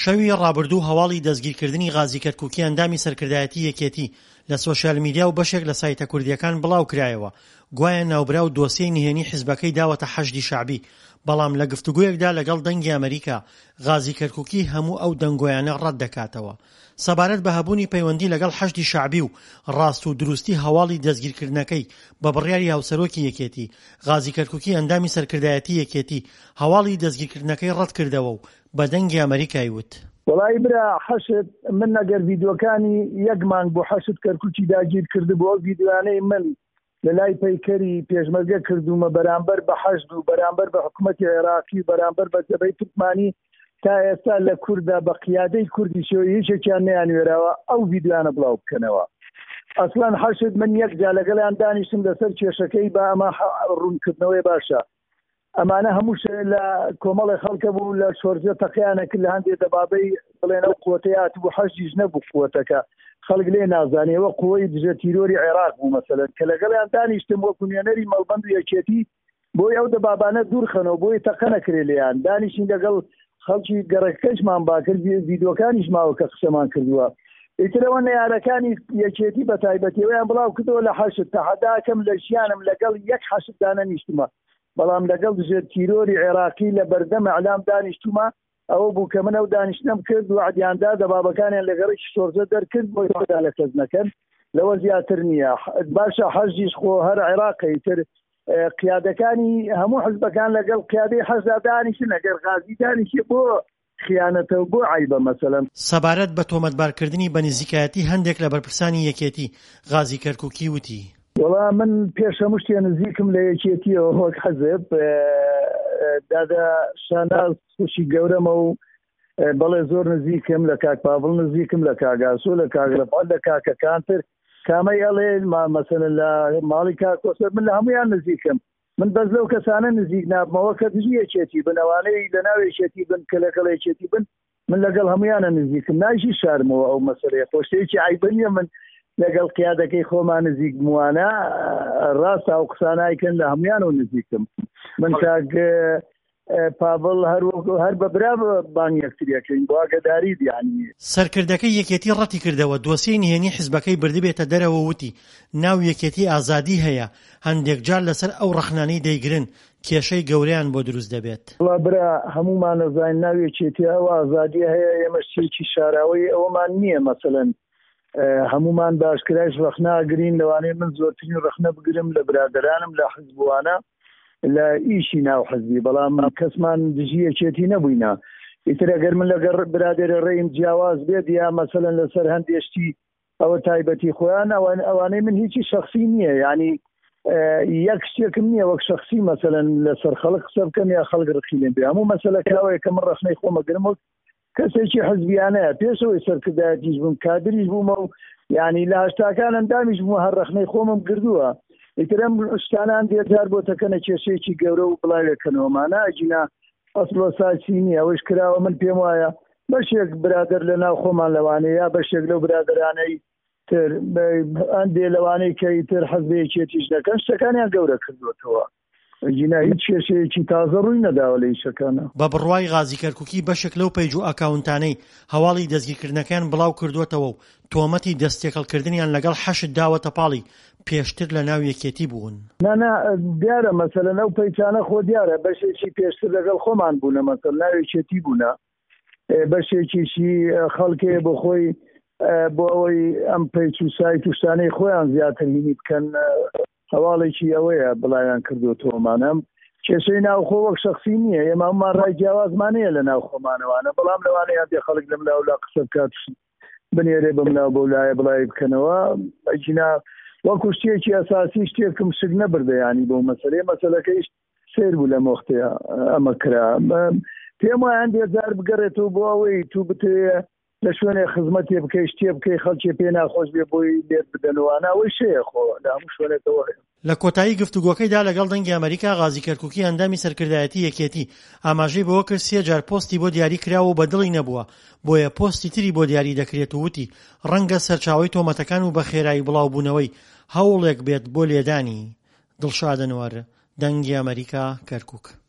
شەوی ڕابردوو هەواڵی دەستگیرکردنی غازی کەرکووکی ئەندامی سەرکردایەتی یەکێتی لە سۆشیال میدیا و بەشێک لە سایتە کوردیەکان بڵاو کرایەوە. گوایە ناوبراو دۆسیەی نهێنی حیزبەکەی داوەتە حەشدی شەعبی، بەڵام لە گفتوگویەکدا لەگەڵ دەنگی ئەمریکا غازی کەرکووکی هەموو ئەو دەنگۆیانە ڕەت دەکاتەوە. سەبارەت بە هەبوونی پەیوەندی لەگەڵ حەشدی شەعبی و ڕاست و دروستی هەواڵی دەستگیرکردنەکەی بە بڕیاری هاوسەرۆکی یەکێتی، غازی کەرکووکی ئەندامی سەرکردایەتی یەکێتی هەواڵی دەستگیرکردنەکەی ڕەت کردەوە و بە دەنگی ئەمریکای وت: وڵای برا حەشت من نەگەر ڤیدیۆکانی یەک مانگ بۆ حەشت کەرکووکی داگیر کردبووە، ڤیدیۆانەی من لە لای پەیکەری پێشمەرگە کردومە بەرامبەر بە حەشد و بەرامبەر بە حکوومەتی عێراقی بەرامبەر بە جەبهەی تورکمانی تا ئێستا لە کووردا بە قیادەی کوردی شێوە هیچێکیان نەیانوێراوە ئەو ڤیدیۆانە بڵاو بکەنەوە. ئەسڵەن حەشت من یەکجا لەگەڵیان دانیشتم لەسەر کێشەکەی بە ئەمە ڕوونکردنەوەی باشە. ئەمانە هەمووش لە کۆمەڵی خەڵکە بوو لە شۆرجە تەقیانە کرد لە هەندێک دەبابەی بڵێن ئەو قووەتەیات بوو حەشدیش نەبوو قووەتەکە خەڵک لێ نازانێەوە قووەی دژە تیرۆری عێراق بوو مەسەلەن کە لەگەڵیان دانیشتم وەکو نوێنەری مەڵبەند و یەکێتی بۆی ئەو دەبابانە دوورخەنەوە بۆی تەقە نەکرێ لێیان دانیشین لەگەڵ خەڵکی گەڕەکەشمان باکرد ڤیدیۆکانیش ماوە کە قسەمان کردووە. ئیترەوە نەیارەکانی یەکێتی بە تایبەتیەوەیان بڵاو کردەوە لە حەشد تەحەداکەم لە ژیانم لەگەڵ یەک حەشددانە نیشتمە، بەڵام لەگەڵ دژە تیرۆری عێراقی لە بەردەم ئەعلام دانیشتومە. ئەوە بوو کە من ئەو دانیشتنم کرد و عەدیاندا دەبابەکانیان لەگەڕێکی شۆرجە دەرکرد بۆی خۆدا لە کەس نەکەن، لەوە زیاتر نییە. باشە حەشدیش خۆ هەر عێراقی تر قیادەکانی هەموو حزبەکان لەگەڵ قیادەی حەشدا دانیشن، ئەگەر غازی دانیشێ بۆ خیانەتەوە بۆ عیبە. مەسەلەن سەبارەت بە تۆمەتبارکردنی بە نزیکایەتی هەندێک لە بەرپرسانی یەکێتی غازی کەرکووکی وتی: وەڵا من پێش هەموو شتێ نزیکم لە یەکێتیەوە هۆک حەزب دادا شاناز خوشی گەورەمە و بەڵێ زۆر نزیکم لە کاک پاڤڵ نزیکم لە کاگاسۆ لە کاگرەپال لە کاکەکانتر کامەی ئەڵێ مەسەلەن لە ماڵی کاکۆسەر من لە هەمویان نزیکم. من بەس لەو کەسانە نزیک نابمەوە کە دژی یەکێتی بن، ئەوانەی لە ناو یەکێتی بن کە لەگەڵ یەکێتی بن من لەگەڵ هەمویانە نزیکم، نایشی شارمەوە ئەو مەسەلەیە خۆشتەیەکی عیبە نییە من لەگەڵ قیادەکەی خۆمان نزیک بووانە ڕاستە ئەو قسانایکەن لە هەمویان و نزیکم. من کاک پاڤڵ هەر بە برا بان یەکتریەکەین بۆ ئاگاداری دیانی. سەرکردەکەی یەکێتی ڕەتی کردەوە دۆسیەی نهێنی حیزبەکەی بردبێتە دەرەوە وتی ناو یەکێتی ئازادی هەیە، هەندێک جار لەسەر ئەو ڕەخنانەی دەیگرن کێشەی گەورەیان بۆ دروست دەبێت. وڵا برا هەمومان نەزانین ناو یەکێتی ئەو ئازادی هەیە، ئێمە شتێکی شاراوەی ئەوەمان نییە. مەسەلەن هەمومان باشکرایش ڕەخناگرین، لەوانەیە من زۆرترین ڕەخنە بگرم لە برادرانم لە حزبوانە لە ئیشی ناو حزبی، بەڵام کەسمان دژی یەکێتی نەبووینە. ئیتر ئەگەر من لەگەڵ برادێرە ڕێیم جیاواز بێت یا مەسەلەن لەسەر هەندێشتی ئەوە تایبەتی خۆیان ئەوانەی من هیچی شخصی نییە، یعنی یەک شتێکم نییە وەک شخصی مەسەلەن لەسەر خەڵک قسە بکەم یا خەڵک ڕخی لێم بێ. هەموو مەسەلەکەوەیە کە من ڕەخنەی خۆمەگرم و کەسێکی حزبیانەیە پێشەوەی سەرکردایەتیش بووم کادریش بوومە و یعنی لە هەشتاکان ئەندامیش بوومە هەر ڕەخنەی خۆمم کردووە. ئیترم شتانان دێجار بۆ تەکەنە کێشەیەکی گەورە و بڵاوێکەنەوەمانە ئەجینا ئەسڵ ساسی نییە. ئەوەش کراوە من پێم وایە بەشێک برادر لە ناو خۆمان لەوانەیە یا بەشێک لەو برادرانەی تر ئەندێ لەوانەی کە ئیتر حەزبەیەکێتیش دەکەن شتەکانیان گەورە کردوێتەوە. جینا هیچ کێشەیەکی تازە ڕووی نەداوە لە ئیشەکانە. بە بڕوای غازی کەرکووکی بەشێک لەو پەیج و ئەکاونتانەی هەواڵی دەستگیرکردنەکان بڵاو کردوێتەوە و تۆمەتی دەستێکەڵکردنیان لەگەڵ حەشد داوەتە پاڵی پێشتر لە ناو یەکێتی بوون. نانا دیارە مەسەلەن ئەو پەیچانە خۆ دیارە بەشێکی پێشتر لەگەڵ خۆمان بوونە مەسەلەن ناو یەکێتی بوونە، بەشێکیشی خەڵکێ بۆ خۆی بۆ ئەوەی ئەم پەیچ و سایت و شتانەی خۆیان زیاتر هینی بکەن هەواڵێکی ئەوەیە بڵایان کردوتەوەمانم کێشەی ناو خۆ وەک شخصی نییە. ئێمە هەمومان ڕای جیاوازمانەیە لە ناو خۆمانەوانە، بەڵام لەوانەیە دێ خەڵک لەم لاولا قسە بکات بنێرێ بەم ناو بەو لایە بڵای بکەنەوە. ئەجینا وەکو شتێکی ئەساسی شتێکم شک نەبردە ینی بۆ مەسەلەکەیش سیر بوو لە مۆختەیە ئەمە کرا. پێم وایە هەندێک جار بگەڕێتەوە بۆ ئەوەی تو بتوێ لە شوێنێ خزمەتێ بکەی شتێ بکەی خەڵکی پێ ناخۆش بێ بۆی لێت بدەنەوەوانە ئەوەی شەیە خۆ لە هەموو شوێنێکەوە. لە کۆتایی گفتوگۆکەیدا لەگەڵ دەنگی ئەمریکا غازی کەرکووکی ئەندامی سەرکردایەتی یەکێتی ئاماژەی بەوە کرد 3 جار پۆستی بۆ دیاری کراوە و بەدڵی نەبووە، بۆیە پۆستی تری بۆ دیاری دەکرێت و وتی ڕەنگە سەرچاوی تۆمەتەکان و بە خێرایی بڵاوبوونەوەی هەوڵێک بێت بۆ لێدانی. دڵشادنوەر، دەنگی ئەمریکا، کەرکووک.